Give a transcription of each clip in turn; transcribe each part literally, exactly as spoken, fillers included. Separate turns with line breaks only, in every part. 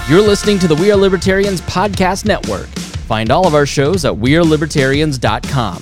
You're listening to the We Are Libertarians Podcast Network. Find all of our shows at we are libertarians dot com.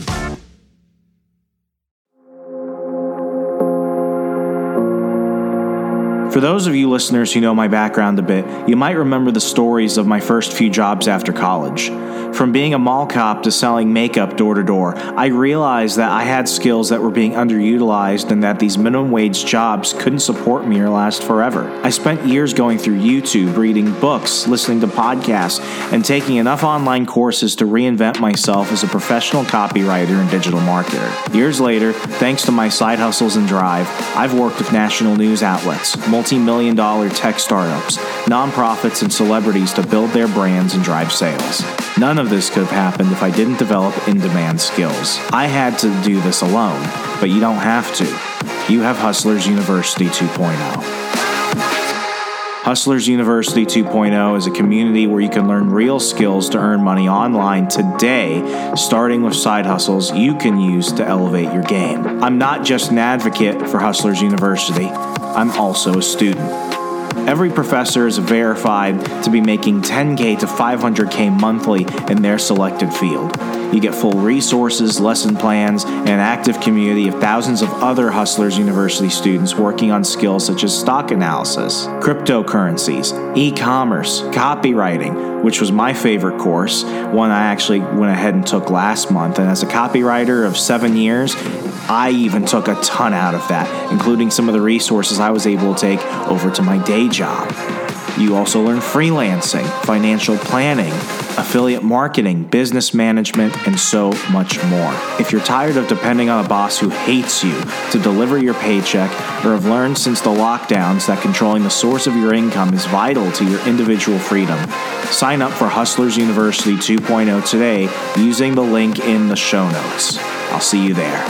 For those of you listeners who know my background a bit, you might remember the stories of my first few jobs after college. From being a mall cop to selling makeup door to door, I realized that I had skills that were being underutilized and that these minimum wage jobs couldn't support me or last forever. I spent years going through YouTube, reading books, listening to podcasts, and taking enough online courses to reinvent myself as a professional copywriter and digital marketer. Years later, thanks to my side hustles and drive, I've worked with national news outlets, multi-million dollar tech startups, nonprofits, and celebrities to build their brands and drive sales. None of this could have happened if I didn't develop in-demand skills. I had to do this alone, but you don't have to. You have Hustlers University two point oh. Hustlers University two point oh is a community where you can learn real skills to earn money online today, starting with side hustles you can use to elevate your game. I'm not just an advocate for Hustlers University, I'm also a student. Every professor is verified to be making ten K to five hundred K monthly in their selected field. You get full resources, lesson plans, and an active community of thousands of other Hustlers University students working on skills such as stock analysis, cryptocurrencies, e-commerce, copywriting, which was my favorite course, one I actually went ahead and took last month. And as a copywriter of seven years, I even took a ton out of that, including some of the resources I was able to take over to my day job. You also learn freelancing, financial planning, affiliate marketing, business management, and so much more. If you're tired of depending on a boss who hates you to deliver your paycheck, or have learned since the lockdowns that controlling the source of your income is vital to your individual freedom, sign up for Hustlers University two point oh today using the link in the show notes. I'll see you there.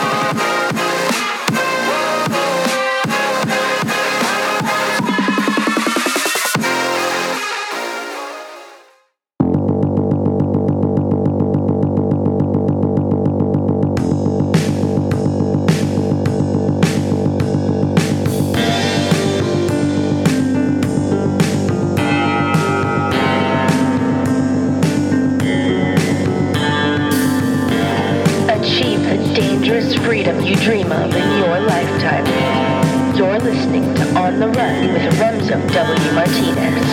You dream of in your lifetime. You're listening to On the Run with Remzo W. Martinez.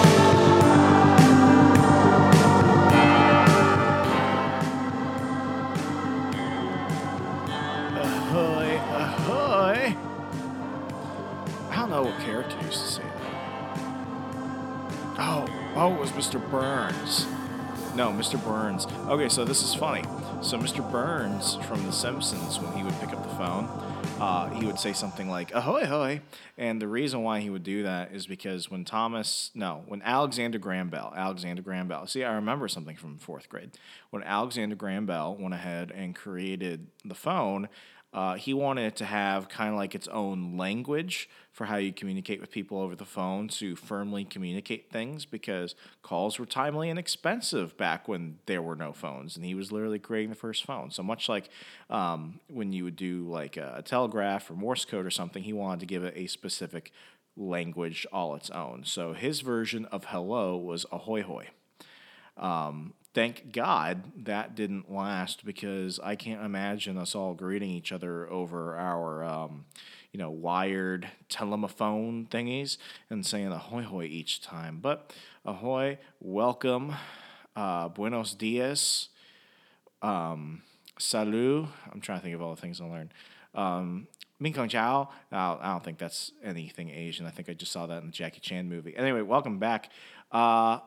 Ahoy, ahoy. I don't know what character used to say that. Oh, oh, it was Mister Burns. No, Mister Burns. Okay, so this is funny. So Mister Burns from The Simpsons, when he would pick up the phone, uh, he would say something like, ahoy, ahoy. And the reason why he would do that is because when Thomas, no, when Alexander Graham Bell, Alexander Graham Bell, see, I remember something from fourth grade. When Alexander Graham Bell went ahead and created the phone, Uh, he wanted it to have kind of like its own language for how you communicate with people over the phone to firmly communicate things, because calls were timely and expensive back when there were no phones, and he was literally creating the first phone. So much like um, when you would do like a, a telegraph or Morse code or something, he wanted to give it a specific language all its own. So his version of hello was ahoy hoy. Um, Thank God that didn't last, because I can't imagine us all greeting each other over our, um, you know, wired telephone thingies and saying ahoy hoy each time. But ahoy, welcome, uh, buenos dias, um, salut. I'm trying to think of all the things I learned. Um, Min Kong Chao. I don't think that's anything Asian. I think I just saw that in the Jackie Chan movie. Anyway, welcome back. Uh,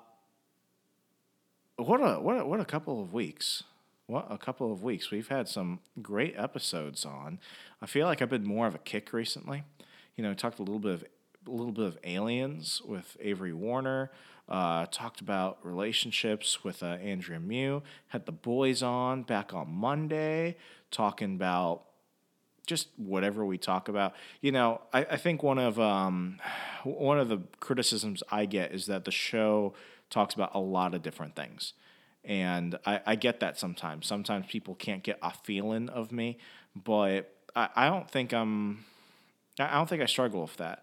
What a what a, what a couple of weeks. What a couple of weeks. We've had some great episodes on. I feel like I've been more of a kick recently. You know, talked a little bit of a little bit of aliens with Avery Warner. Uh, talked about relationships with uh, Andrea Mew. Had the boys on back on Monday, talking about just whatever we talk about. You know, I, I think one of um, one of the criticisms I get is that the show talks about a lot of different things. And I, I get that sometimes. Sometimes people can't get a feeling of me, but I, I don't think I'm, I don't think I struggle with that.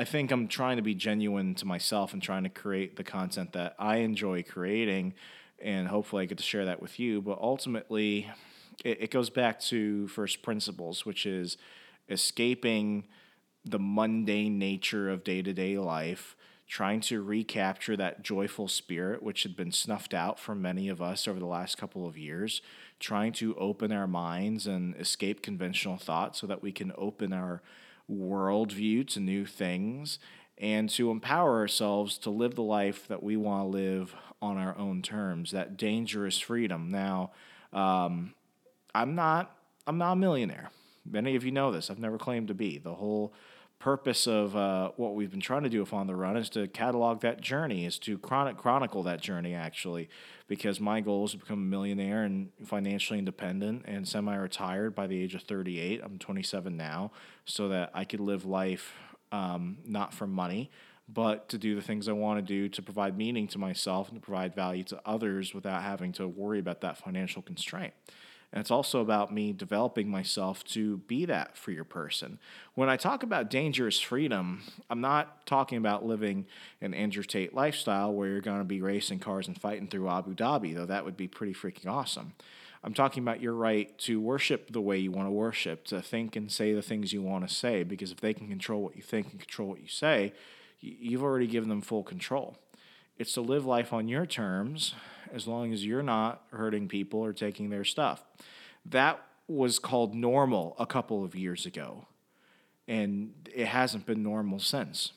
I think I'm trying to be genuine to myself and trying to create the content that I enjoy creating, and hopefully I get to share that with you. But ultimately, it, it goes back to first principles, which is escaping the mundane nature of day-to-day life, trying to recapture that joyful spirit which had been snuffed out from many of us over the last couple of years, trying to open our minds and escape conventional thought so that we can open our worldview to new things and to empower ourselves to live the life that we want to live on our own terms, that dangerous freedom. Now, um, I'm not I'm not a millionaire. Many of you know this. I've never claimed to be. The whole purpose of uh, what we've been trying to do with On the Run is to catalog that journey, is to chronic chronicle that journey, actually, because my goal is to become a millionaire and financially independent and semi-retired by the age of thirty-eight. I'm twenty-seven now, so that I could live life um, not for money, but to do the things I want to do to provide meaning to myself and to provide value to others without having to worry about that financial constraint. And it's also about me developing myself to be that freer person. When I talk about dangerous freedom, I'm not talking about living an Andrew Tate lifestyle where you're going to be racing cars and fighting through Abu Dhabi, though that would be pretty freaking awesome. I'm talking about your right to worship the way you want to worship, to think and say the things you want to say, because if they can control what you think and control what you say, you've already given them full control. It's to live life on your terms as long as you're not hurting people or taking their stuff. That was called normal a couple of years ago, and it hasn't been normal since.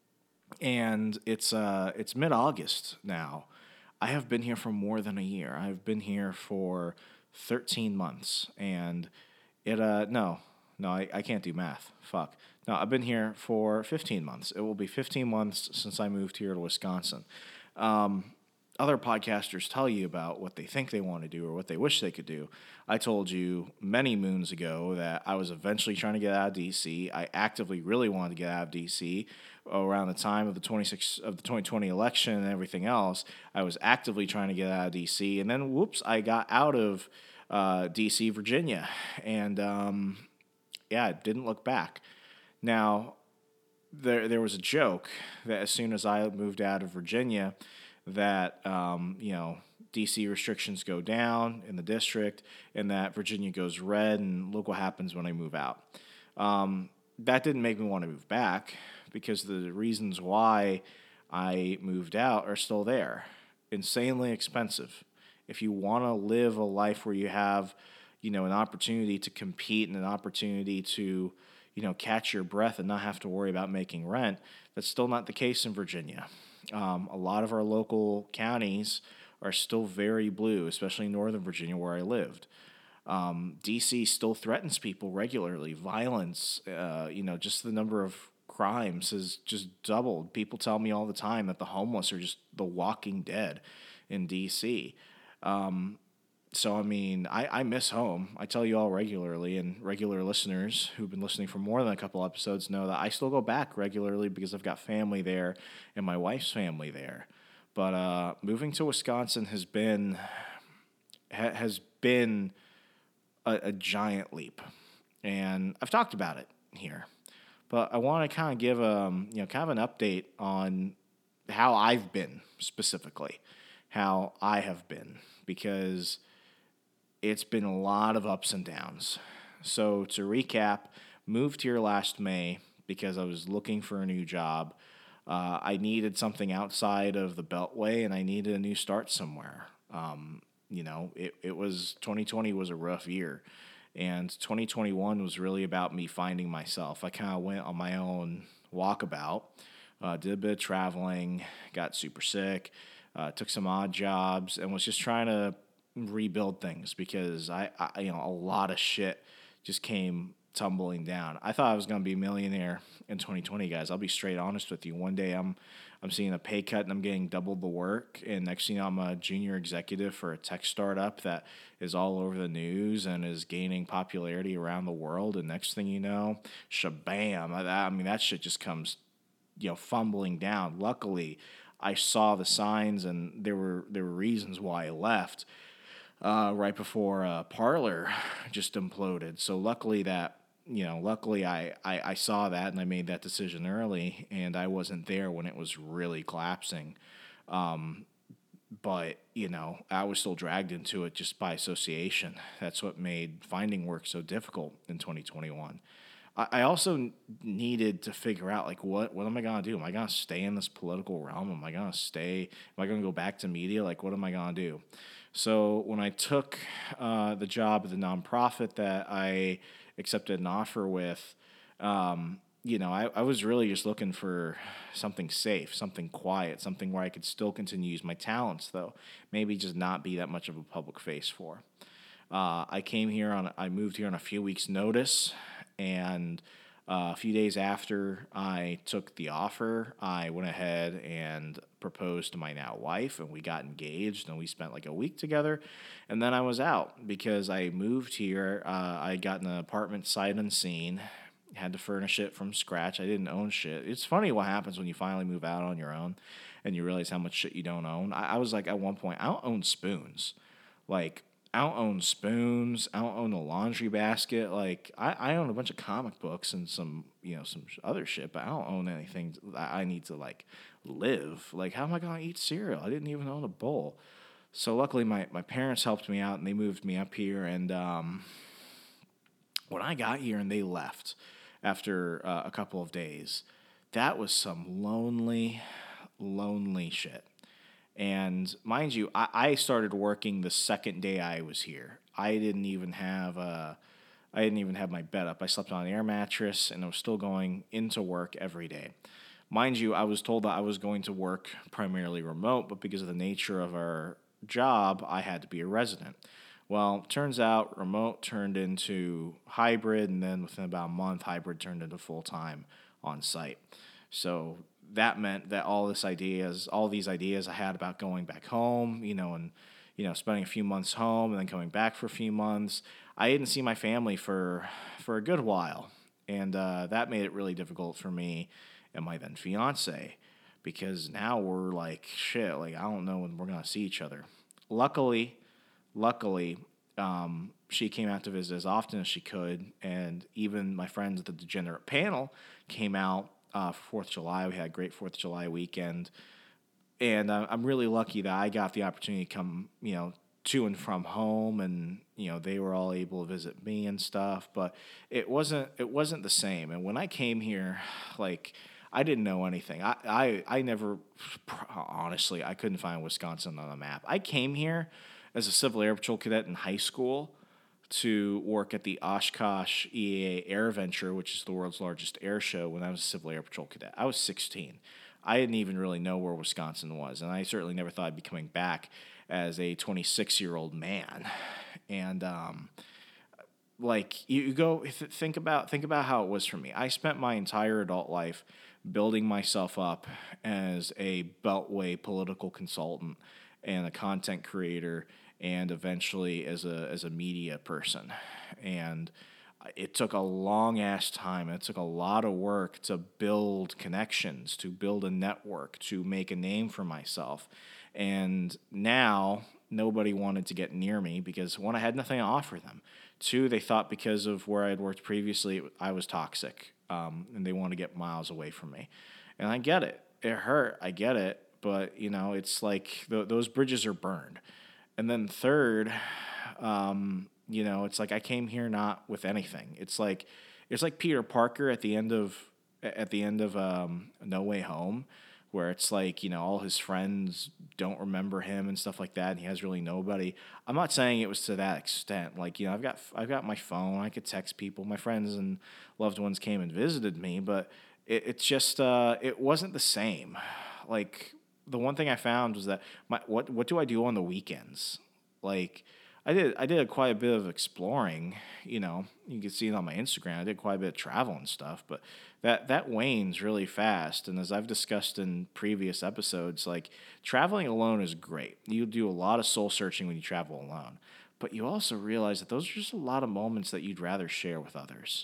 And it's uh, it's mid-August now. I have been here for more than a year. I've been here for thirteen months, and it uh no, no, I, I can't do math. Fuck. No, I've been here for fifteen months. It will be fifteen months since I moved here to Wisconsin. Um, other podcasters tell you about what they think they want to do or what they wish they could do. I told you many moons ago that I was eventually trying to get out of D C. I actively really wanted to get out of D C around the time of the twenty-six of the twenty twenty election and everything else. I was actively trying to get out of D C, and then whoops, I got out of uh, D C, Virginia, and um, yeah, it didn't look back. Now, there there was a joke that as soon as I moved out of Virginia, that um, you know, D C restrictions go down in the district, and that Virginia goes red, and look what happens when I move out. Um, that didn't make me want to move back, because the reasons why I moved out are still there. Insanely expensive. If you want to live a life where you have, you know, an opportunity to compete and an opportunity to, you know, catch your breath and not have to worry about making rent, that's still not the case in Virginia. Um, a lot of our local counties are still very blue, especially in Northern Virginia where I lived. Um, D C still threatens people regularly. Violence, uh, you know, just the number of crimes has just doubled. People tell me all the time that the homeless are just the walking dead in D C. Um, so, I mean, I, I miss home. I tell you all regularly, and regular listeners who've been listening for more than a couple episodes know that I still go back regularly because I've got family there and my wife's family there. But uh, moving to Wisconsin has been ha- has been a, a giant leap, and I've talked about it here. But I want to kind of give um you know kind of an update on how I've been specifically, how I have been, because it's been a lot of ups and downs. So to recap, moved here last May because I was looking for a new job. Uh, I needed something outside of the Beltway, and I needed a new start somewhere. Um, you know, it, it was twenty twenty was a rough year, and twenty twenty-one was really about me finding myself. I kind of went on my own walkabout, uh, did a bit of traveling, got super sick, uh, took some odd jobs, and was just trying to rebuild things because I, I, you know, a lot of shit just came tumbling down. I thought I was going to be a millionaire in twenty twenty, guys. I'll be straight honest with you. One day I'm I'm seeing a pay cut and I'm getting double the work, and next thing you know, I'm a junior executive for a tech startup that is all over the news and is gaining popularity around the world, and next thing you know, shabam. I, I mean, that shit just comes, you know, fumbling down. Luckily, I saw the signs, and there were there were reasons why I left. Uh, right before uh, Parler just imploded. So luckily that you know, luckily I, I, I saw that and I made that decision early, and I wasn't there when it was really collapsing. Um, but, you know, I was still dragged into it just by association. That's what made finding work so difficult in twenty twenty-one. I, I also needed to figure out, like, what, what am I going to do? Am I going to stay in this political realm? Am I going to stay? Am I going to go back to media? Like, what am I going to do? So when I took uh, the job at the nonprofit that I accepted an offer with, um, you know, I, I was really just looking for something safe, something quiet, something where I could still continue to use my talents, though maybe just not be that much of a public face for. Uh, I came here on, I moved here on a few weeks' notice, and uh, a few days after I took the offer, I went ahead and proposed to my now wife, and we got engaged, and we spent like a week together, and then I was out because I moved here. Uh, I got an apartment sight unseen, had to furnish it from scratch. I didn't own shit. It's funny what happens when you finally move out on your own and you realize how much shit you don't own. I, I was like, at one point, I don't own spoons. Like, I don't own spoons. I don't own a laundry basket. Like, I, I own a bunch of comic books and some, you know, some other shit, but I don't own anything that I need to, like, live. Like, how am I going to eat cereal? I didn't even own a bowl. So luckily my, my parents helped me out, and they moved me up here. And um, when I got here and they left after uh, a couple of days, that was some lonely, lonely shit. And mind you, I, I started working the second day I was here. I didn't even have a, I didn't even have my bed up. I slept on an air mattress, and I was still going into work every day. Mind you, I was told that I was going to work primarily remote, but because of the nature of our job, I had to be a resident. Well, turns out remote turned into hybrid, and then within about a month, hybrid turned into full-time on-site. So that meant that all this ideas, all these ideas I had about going back home, you know, and, you know, spending a few months home and then coming back for a few months, I didn't see my family for for a good while. And uh, that made it really difficult for me and my then fiance, because now we're like, shit, like, I don't know when we're going to see each other. Luckily, luckily, um, she came out to visit as often as she could, and even my friends at the Degenerate panel came out uh, for fourth of July. We had a great fourth of July weekend, and uh, I'm really lucky that I got the opportunity to come, you know, to and from home, and, you know, they were all able to visit me and stuff, but it wasn't, it wasn't the same. And when I came here, like, I didn't know anything. I, I, I never, honestly, I couldn't find Wisconsin on the map. I came here as a Civil Air Patrol cadet in high school to work at the Oshkosh E A A Air Venture, which is the world's largest air show, when I was a Civil Air Patrol cadet. I was sixteen. I didn't even really know where Wisconsin was, and I certainly never thought I'd be coming back as a twenty-six-year-old man. And, um, like, you, you go, th- think about think about how it was for me. I spent my entire adult life building myself up as a Beltway political consultant and a content creator, and eventually as a as a media person. And it took a long ass time. It took a lot of work to build connections, to build a network, to make a name for myself. And now nobody wanted to get near me because, one, I had nothing to offer them. Two, they thought because of where I had worked previously, I was toxic, um, and they wanted to get miles away from me. And I get it. It hurt. I get it. But, you know, it's like th- those bridges are burned. And then third, um, you know, it's like I came here not with anything. It's like it's like Peter Parker at the end of at the end of um, No Way Home, where it's like, you know, all his friends don't remember him and stuff like that, and he has really nobody. I'm not saying it was to that extent. Like, you know, I've got I've got my phone. I could text people. My friends and loved ones came and visited me, but it, it's just uh, it wasn't the same. Like, the one thing I found was that my what what do I do on the weekends? Like, I did I did quite a bit of exploring, you know. You can see it on my Instagram. I did quite a bit of travel and stuff, but that that wanes really fast. And as I've discussed in previous episodes, like, traveling alone is great. You do a lot of soul searching when you travel alone, but you also realize that those are just a lot of moments that you'd rather share with others.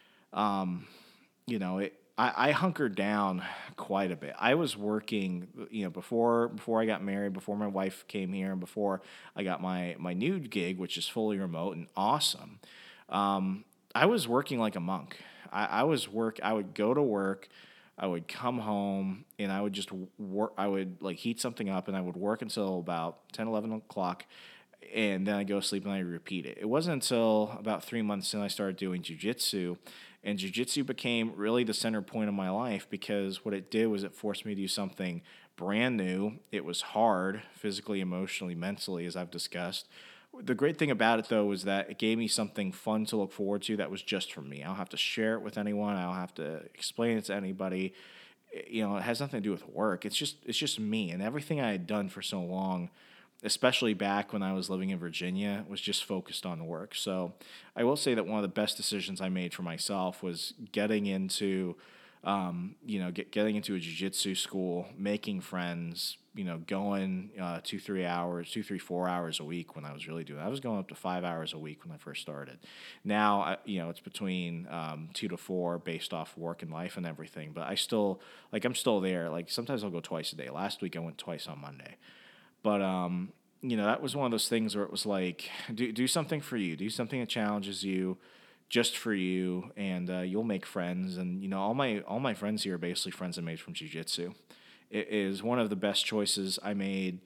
Um, you know, it. I, I hunkered down quite a bit. I was working, you know, before before I got married, before my wife came here, and before I got my, my new gig, which is fully remote and awesome. Um, I was working like a monk. I, I was work. I would go to work. I would come home and I would just work. I would like heat something up and I would work until about ten, eleven o'clock. And then I go to sleep and I repeat it. It wasn't until about three months in I started doing jiu-jitsu. And jiu-jitsu became really the center point of my life because what it did was it forced me to do something brand new. It was hard, physically, emotionally, mentally, as I've discussed. The great thing about it, though, was that it gave me something fun to look forward to that was just for me. I don't have to share it with anyone. I don't have to explain it to anybody. You know, it has nothing to do with work. It's just it's just me. And everything I had done for so long, especially back when I was living in Virginia, was just focused on work. So I will say that one of the best decisions I made for myself was getting into, um, you know, get, getting into a jiu-jitsu school, making friends, you know, going uh, two, three hours, two, three, four hours a week when I was really doing it. I was going up to five hours a week when I first started. Now, I, you know, it's between um, two to four based off work and life and everything. But I still, like, I'm still there. Like, sometimes I'll go twice a day. Last week I went twice on Monday. But, um, you know, that was one of those things where it was like, do do something for you. Do something that challenges you just for you, and uh, you'll make friends. And, you know, all my all my friends here are basically friends I made from jiu-jitsu. It is one of the best choices I made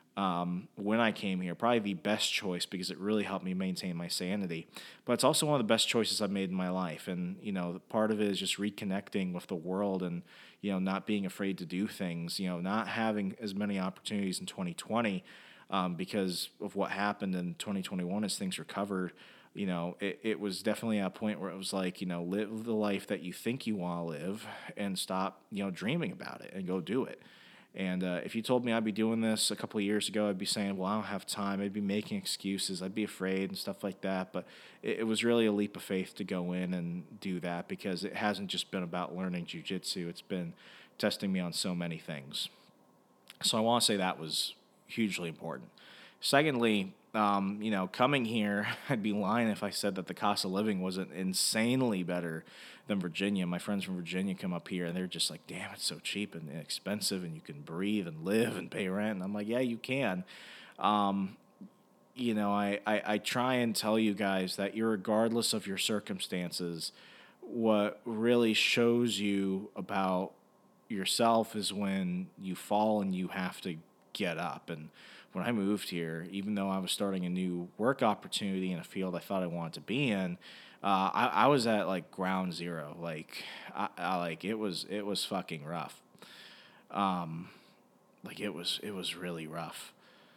um, when I came here. Probably the best choice because it really helped me maintain my sanity. But it's also one of the best choices I've made in my life. And, you know, part of it is just reconnecting with the world and, you know, not being afraid to do things, you know, not having as many opportunities in twenty twenty um, because of what happened in twenty twenty-one as things recovered. You know, it, it was definitely a point where it was like, you know, live the life that you think you want to live and stop, you know, dreaming about it and go do it. And uh, if you told me I'd be doing this a couple of years ago, I'd be saying, well, I don't have time. I'd be making excuses. I'd be afraid and stuff like that. But it, it was really a leap of faith to go in and do that because it hasn't just been about learning jiu-jitsu. It's been testing me on so many things. So I want to say that was hugely important. Secondly, um, you know, coming here, I'd be lying if I said that the cost of living wasn't insanely better than Virginia. My friends from Virginia come up here and they're just like, damn, it's so cheap and inexpensive and you can breathe and live and pay rent. And I'm like, yeah, you can. Um, you know, I, I, I try and tell you guys that irregardless of your circumstances, what really shows you about yourself is when you fall and you have to get up. And when I moved here, even though I was starting a new work opportunity in a field I thought I wanted to be in, uh, I, I was at like ground zero. Like, I, I like it was it was fucking rough. Um, like it was it was really rough.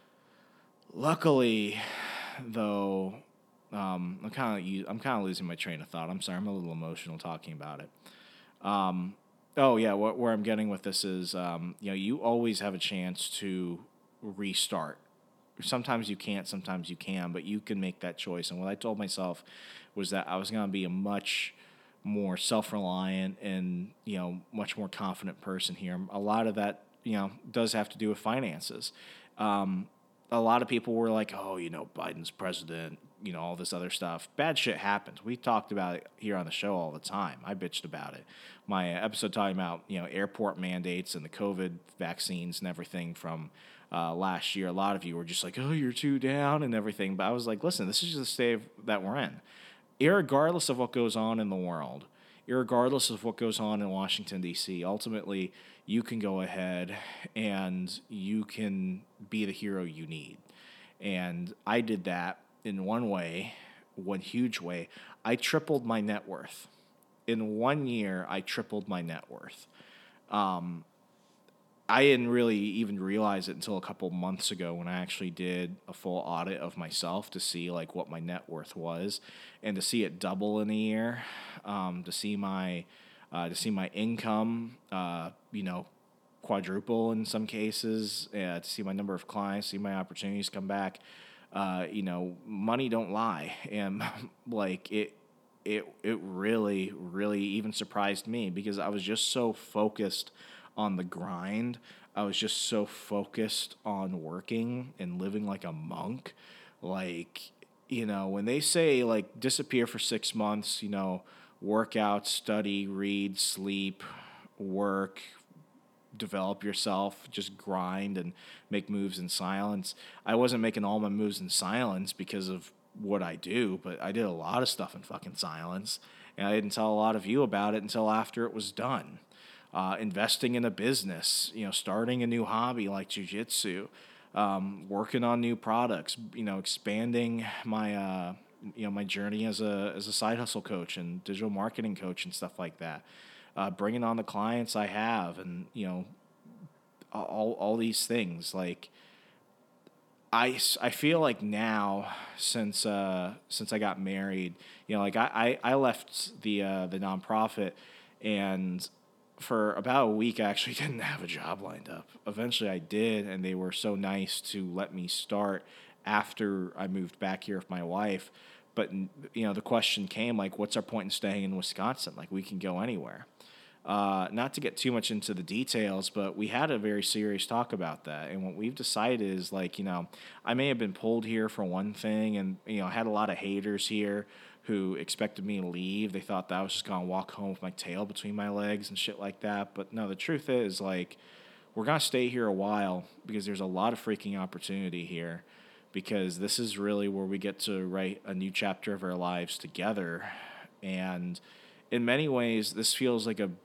Luckily, though, um, I'm kind of I'm kind of losing my train of thought. I'm sorry, I'm a little emotional talking about it. Um, oh yeah, what, where I'm getting with this is, um, you know, you always have a chance to restart. Sometimes you can't, sometimes you can, but you can make that choice. And what I told myself was that I was going to be a much more self-reliant and, you know, much more confident person here. A lot of that, you know, does have to do with finances. Um, a lot of people were like, oh, you know, Biden's president, you know, all this other stuff. Bad shit happens. We talked about it here on the show all the time. I bitched about it. My episode talking about, you know, airport mandates and the COVID vaccines and everything from uh, last year. A lot of you were just like, oh, you're too down and everything. But I was like, listen, this is just the state that we're in. Irregardless of what goes on in the world, irregardless of what goes on in Washington, D C, ultimately, you can go ahead and you can be the hero you need. And I did that in one way, one huge way. I tripled my net worth. In one year, I tripled my net worth. Um, I didn't really even realize it until a couple months ago when I actually did a full audit of myself to see like what my net worth was, and to see it double in a year, um, to see my uh, to see my income, uh, you know, quadruple in some cases, uh, to see my number of clients, see my opportunities come back. Uh, you know, money don't lie, and like it, it, it really, really even surprised me because I was just so focused on the grind. I was just so focused on working and living like a monk. Like, you know, when they say like disappear for six months, you know, work out, study, read, sleep, work, develop yourself, just grind and make moves in silence. I wasn't making all my moves in silence because of what I do, but I did a lot of stuff in fucking silence, and I didn't tell a lot of you about it until after it was done. Uh, investing in a business, you know, starting a new hobby like jiu-jitsu, um, working on new products, you know, expanding my, uh, you know, my journey as a as a side hustle coach and digital marketing coach and stuff like that. Uh, bringing on the clients I have, and you know, all all these things. Like, I, I feel like now, since uh, since I got married, you know, like I, I, I left the uh, the nonprofit, and for about a week I actually didn't have a job lined up. Eventually I did, and they were so nice to let me start after I moved back here with my wife. But you know, the question came, like, what's our point in staying in Wisconsin? Like, we can go anywhere. Uh, not to get too much into the details, but we had a very serious talk about that. And what we've decided is, like, you know, I may have been pulled here for one thing, and, you know, I had a lot of haters here who expected me to leave. They thought that I was just going to walk home with my tail between my legs and shit like that. But no, the truth is, like, we're going to stay here a while because there's a lot of freaking opportunity here, because this is really where we get to write a new chapter of our lives together. And in many ways, this feels like a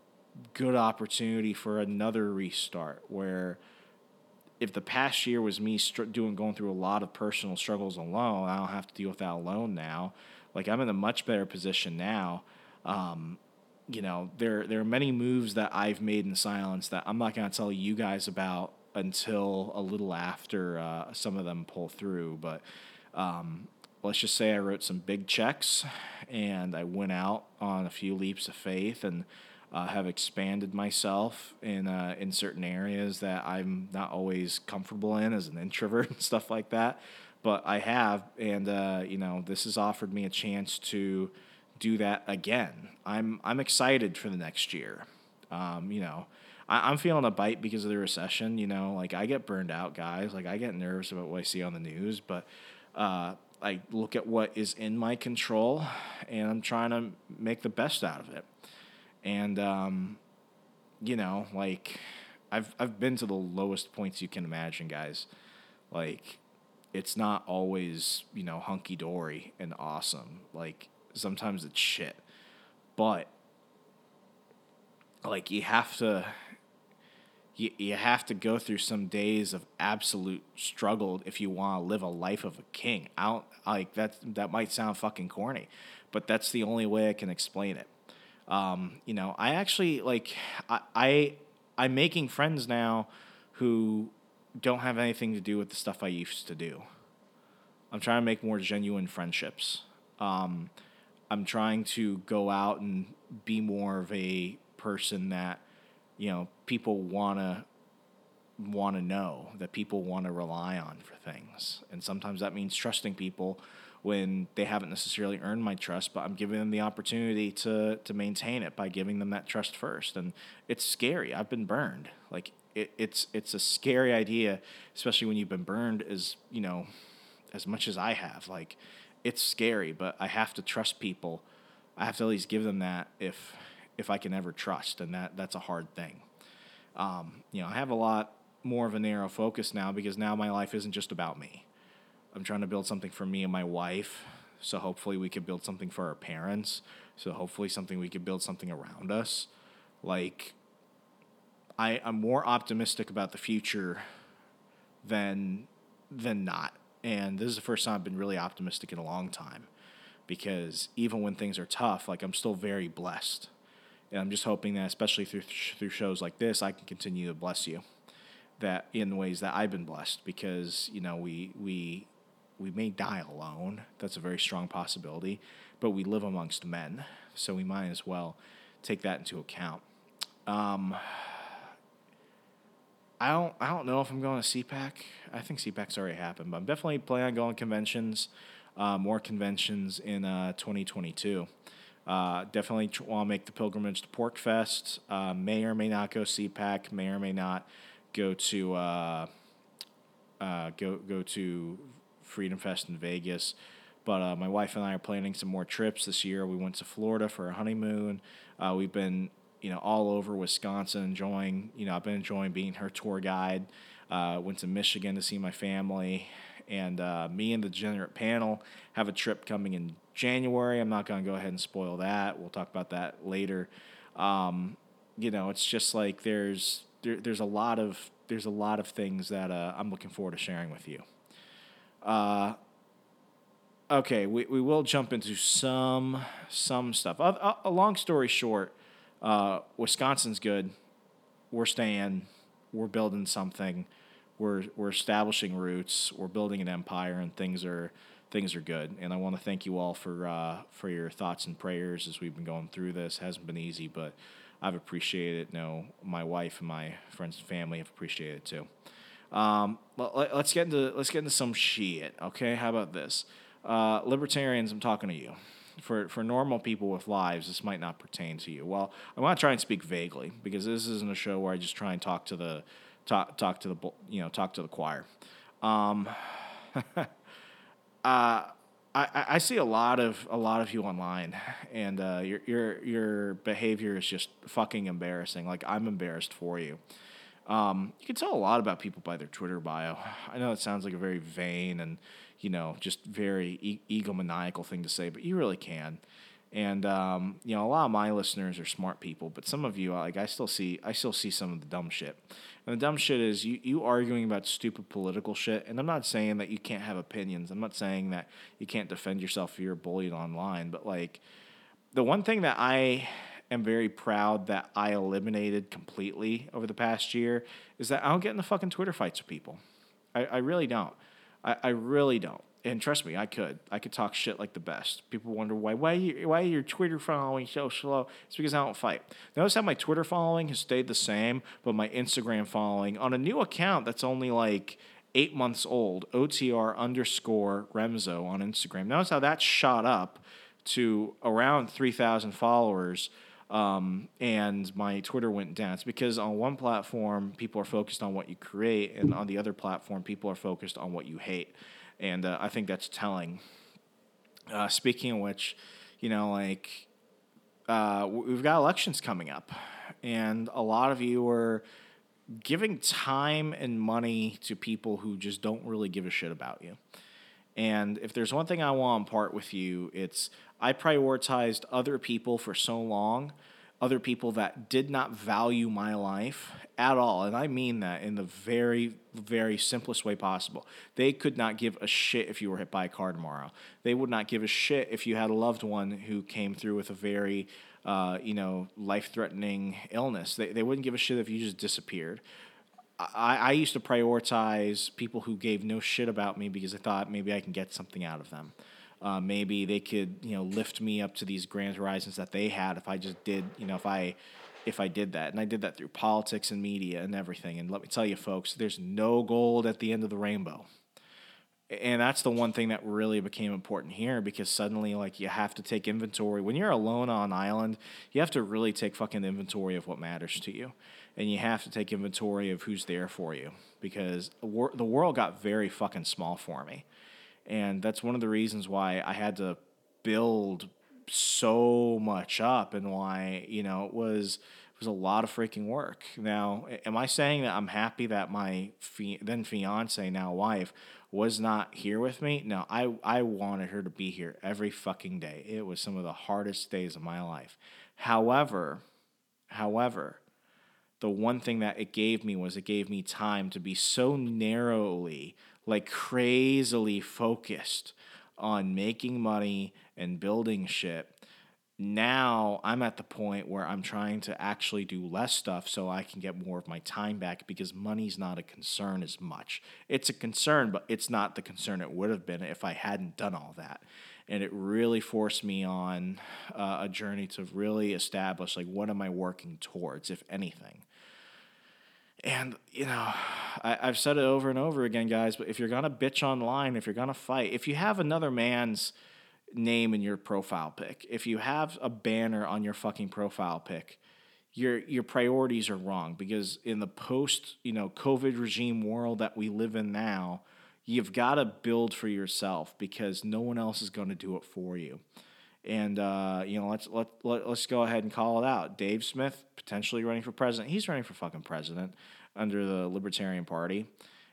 good opportunity for another restart, where if the past year was me str- doing going through a lot of personal struggles alone, I don't have to deal with that alone now. Like, I'm in a much better position now. Um, you know, there there are many moves that I've made in silence that I'm not going to tell you guys about until a little after uh, some of them pull through. But um, let's just say I wrote some big checks, and I went out on a few leaps of faith, and Uh, have expanded myself in uh, in certain areas that I'm not always comfortable in as an introvert and stuff like that, but I have, and uh, you know, this has offered me a chance to do that again. I'm I'm excited for the next year. Um, you know, I, I'm feeling a bite because of the recession. You know, like, I get burned out, guys. Like, I get nervous about what I see on the news, but uh, I look at what is in my control, and I'm trying to make the best out of it. And, um, you know, like, I've I've been to the lowest points you can imagine, guys. Like, it's not always, you know, hunky-dory and awesome. Like, sometimes it's shit. But, like, you have to... You, you have to go through some days of absolute struggle if you want to live a life of a king. I don't, like, that, that might sound fucking corny, but that's the only way I can explain it. Um, you know, I actually, like, I, I, I'm making friends now who don't have anything to do with the stuff I used to do. I'm trying to make more genuine friendships. Um, I'm trying to go out and be more of a person that, you know, people want to want to know, that people want to rely on for things. And sometimes that means trusting people when they haven't necessarily earned my trust, but I'm giving them the opportunity to to maintain it by giving them that trust first. And it's scary. I've been burned. Like, it, it's it's a scary idea, especially when you've been burned as, you know, as much as I have. Like, it's scary, but I have to trust people. I have to at least give them that if if I can ever trust, and that that's a hard thing. Um, you know, I have a lot more of a narrow focus now, because now my life isn't just about me. I'm trying to build something for me and my wife, so hopefully we could build something for our parents, so hopefully something we could build something around us. Like, I, I'm more optimistic about the future than than not. And this is the first time I've been really optimistic in a long time, because even when things are tough, like, I'm still very blessed. And I'm just hoping that, especially through through shows like this, I can continue to bless you that in ways that I've been blessed, because, you know, we we we may die alone. That's a very strong possibility, but we live amongst men, so we might as well take that into account. Um, I don't I don't know if I'm going to C PAC. I think C PAC's already happened, but I'm definitely planning on going to conventions, uh, more conventions in uh, twenty twenty-two. Uh, definitely tr- want to make the pilgrimage to PorcFest. Uh, may or may not go C PAC. May or may not go to uh, uh, go go to Freedom Fest in Vegas. But uh, my wife and I are planning some more trips this year. We went to Florida for a honeymoon. Uh, we've been, you know, all over Wisconsin enjoying, you know, I've been enjoying being her tour guide. Uh, went to Michigan to see my family. And uh, me and the Degenerate panel have a trip coming in January. I'm not going to go ahead and spoil that. We'll talk about that later. Um, you know, it's just like there's there, there's a lot of there's a lot of things that uh, I'm looking forward to sharing with you. Uh, okay, we we will jump into some some stuff. A, a, a long story short, uh, Wisconsin's good. We're staying. We're building something. We're we're establishing roots. We're building an empire, and things are things are good. And I want to thank you all for uh, for your thoughts and prayers as we've been going through this. It hasn't been easy, but I've appreciated it. No, my wife and my friends and family have appreciated it too. Um, let, let's get into let's get into some shit. Okay, how about this? Uh, libertarians, I'm talking to you. For for normal people with lives, this might not pertain to you. Well, I want to try and speak vaguely because this isn't a show where I just try and talk to the talk talk to the you know talk to the choir. Um, uh, I I see a lot of a lot of you online, and uh, your your your behavior is just fucking embarrassing. Like, I'm embarrassed for you. Um, you can tell a lot about people by their Twitter bio. I know it sounds like a very vain and, you know, just very e- egomaniacal thing to say, but you really can. And, um, you know, a lot of my listeners are smart people, but some of you, like, I still see, I still see some of the dumb shit. And the dumb shit is you, you arguing about stupid political shit. And I'm not saying that you can't have opinions. I'm not saying that you can't defend yourself if you're bullied online. But, like, the one thing that I am very proud that I eliminated completely over the past year is that I don't get into fucking Twitter fights with people. I, I really don't. I, I really don't. And trust me, I could. I could talk shit like the best. People wonder why why you, why your Twitter following so slow. It's because I don't fight. Notice how my Twitter following has stayed the same, but my Instagram following on a new account that's only like eight months old, O T R underscore Remzo on Instagram. Notice how that shot up to around three thousand followers. Um, and my Twitter went down. It's because on one platform, people are focused on what you create, and on the other platform, people are focused on what you hate. And uh, I think that's telling. Uh, speaking of which, you know, like, uh, we've got elections coming up, and a lot of you are giving time and money to people who just don't really give a shit about you. And if there's one thing I want to impart with you, it's I prioritized other people for so long, other people that did not value my life at all. And I mean that in the very, very simplest way possible. They could not give a shit if you were hit by a car tomorrow. They would not give a shit if you had a loved one who came through with a very, uh, you know, life-threatening illness. They, they wouldn't give a shit if you just disappeared. I, I used to prioritize people who gave no shit about me because I thought maybe I can get something out of them. Uh, maybe they could, you know, lift me up to these grand horizons that they had if I just did, you know, if I, if I did that. And I did that through politics and media and everything. And let me tell you, folks, there's no gold at the end of the rainbow. And that's the one thing that really became important here, because suddenly, like, you have to take inventory. When you're alone on an island, you have to really take fucking inventory of what matters to you. And you have to take inventory of who's there for you, because the world got very fucking small for me. And that's one of the reasons why I had to build so much up, and why, you know, it was it was a lot of freaking work. Now, am I saying that I'm happy that my fi- then fiance, now wife, was not here with me? No, I, I wanted her to be here every fucking day. It was some of the hardest days of my life. However, however, the one thing that it gave me was it gave me time to be so narrowly, like crazily focused on making money and building shit. Now I'm at the point where I'm trying to actually do less stuff so I can get more of my time back, because money's not a concern as much. It's a concern, but it's not the concern it would have been if I hadn't done all that. And it really forced me on uh, a journey to really establish, like, what am I working towards, if anything. And, you know, I, I've said it over and over again, guys, but if you're going to bitch online, if you're going to fight, if you have another man's name in your profile pic, if you have a banner on your fucking profile pic, your your priorities are wrong. Because in the post, you know, COVID regime world that we live in now, you've got to build for yourself, because no one else is going to do it for you. And, uh, you know, let's let, let, let's go ahead and call it out. Dave Smith, potentially running for president. He's running for fucking president under the Libertarian Party.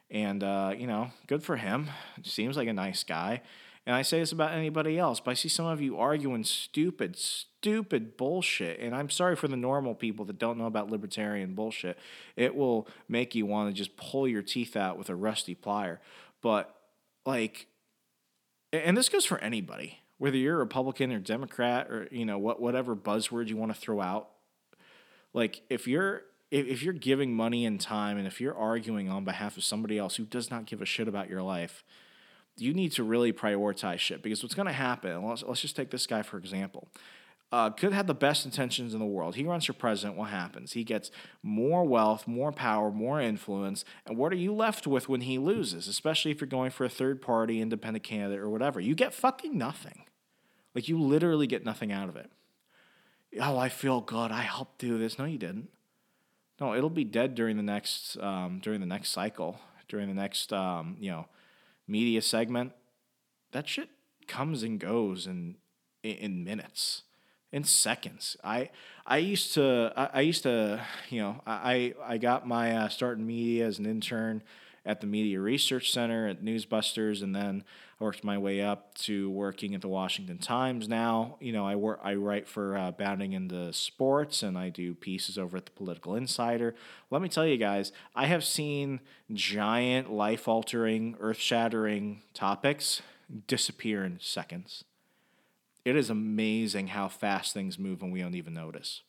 And, uh, you know, good for him. Seems like a nice guy. And I say this about anybody else, but I see some of you arguing stupid, stupid bullshit. And I'm sorry for the normal people that don't know about libertarian bullshit. It will make you want to just pull your teeth out with a rusty plier. But, like, and this goes for anybody, whether you're a Republican or Democrat or, you know, what whatever buzzword you want to throw out. Like, if you're if, if you're giving money and time and if you're arguing on behalf of somebody else who does not give a shit about your life, you need to really prioritize shit, because what's going to happen, let's, let's just take this guy for example, uh, could have the best intentions in the world. He runs for president, what happens? He gets more wealth, more power, more influence, and what are you left with when he loses, especially if you're going for a third-party independent candidate or whatever? You get fucking nothing. Like, you literally get nothing out of it. Oh, I feel good, I helped do this. No, you didn't. No, it'll be dead during the next um, during the next cycle, during the next, um, you know, media segment. That shit comes and goes in in minutes, in seconds. I I used to I, I used to you know I I got my uh, start in media as an intern at the Media Research Center at Newsbusters, and then I worked my way up to working at the Washington Times. Now, you know, I work I write for uh, Bounding into Sports, and I do pieces over at the Political Insider. Let me tell you guys, I have seen giant, life-altering, earth-shattering topics disappear in seconds. It is amazing how fast things move and we don't even notice.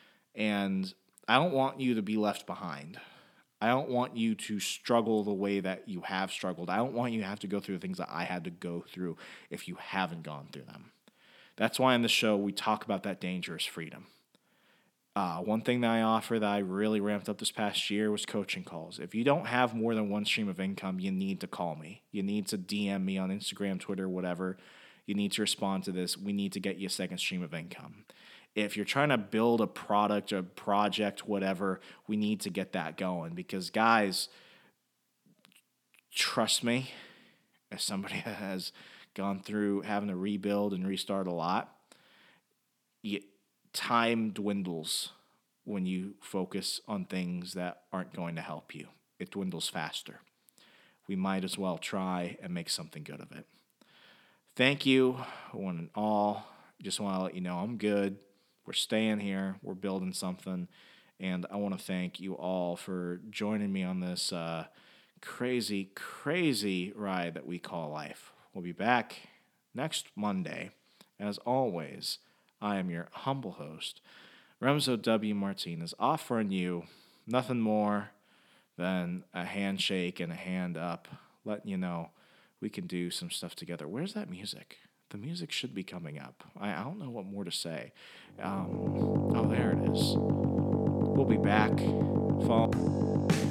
And I don't want you to be left behind. I don't want you to struggle the way that you have struggled. I don't want you to have to go through the things that I had to go through if you haven't gone through them. That's why on the show we talk about that dangerous freedom. Uh, one thing that I offer that I really ramped up this past year was coaching calls. If you don't have more than one stream of income, you need to call me. You need to D M me on Instagram, Twitter, whatever. You need to respond to this. We need to get you a second stream of income. If you're trying to build a product, a project, whatever, we need to get that going. Because, guys, trust me, as somebody that has gone through having to rebuild and restart a lot, you, time dwindles when you focus on things that aren't going to help you. It dwindles faster. We might as well try and make something good of it. Thank you, one and all. Just want to let you know I'm good. We're staying here. We're building something. And I want to thank you all for joining me on this uh, crazy, crazy ride that we call life. We'll be back next Monday. As always, I am your humble host, Remzo W. Martinez, offering you nothing more than a handshake and a hand up, letting you know we can do some stuff together. Where's that music? The music should be coming up. I, I don't know what more to say. Um, oh, there it is. We'll be back. Fall.